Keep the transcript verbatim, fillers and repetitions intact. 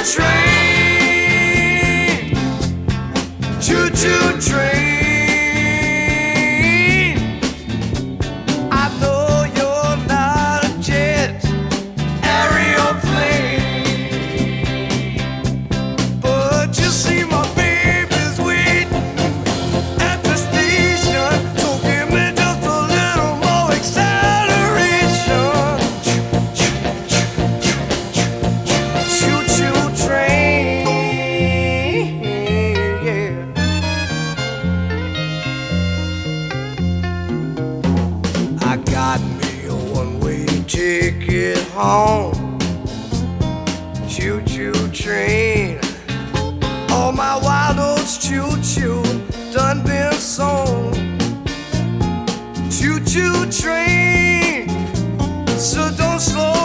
train, choo-choo train. I know you're not a jet aeroplane, but you see my baby's waiting at the station, so give me just a little more acceleration. Choo-choo train, yeah. I got me a one-way ticket home. Choo-choo train. All my wild oats choo-choo done been sown. Choo-choo train, so don't slow